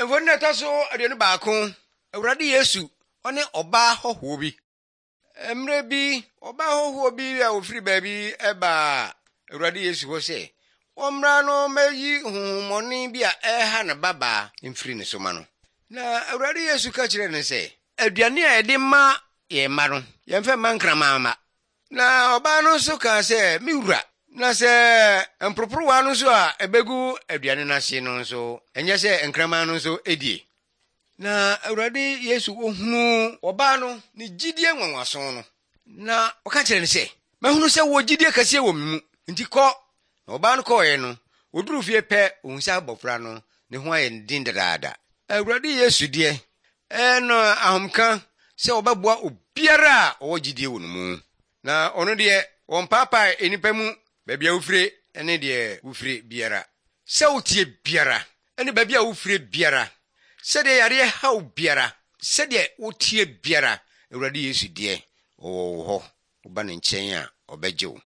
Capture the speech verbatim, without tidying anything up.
Evonna taso aduane baako Awurade Yesu one oba hoho bi. Emre bi oba hoho bi a ofiri baabi eba Awurade Yesu ho se omra no meyi humoni bi a eha na baba mfiri ne so ma no. Na Awurade Yesu ka kire ne se aduane a ede ma ye ma no yemfa mankrama ma. Na oba no so ka se miwura na se emproporowa no so a ebegu aduane na hye no so enye se enkrama no so edie. Na Awurade Yesu ohunu oba no ni gidie nwanwaso no. Na oka kire ne se mahunu se wo gidie kase wo mu nti ko. Na oba no ko ye no oduru fie pe onsa bofra no ne ho aye ndin dadaada. Awurade Yesu die e no ahomka se obaboa obiara a owo gidie wo no mu. Na ono de won papa enipa mu babia ufire ene de ufire biara. Se wotie biara ene babia ufire biara. Se de yare haw biara. Se de wotie biara Awurade Yesu de o ho oba ne nchen a obegye wo.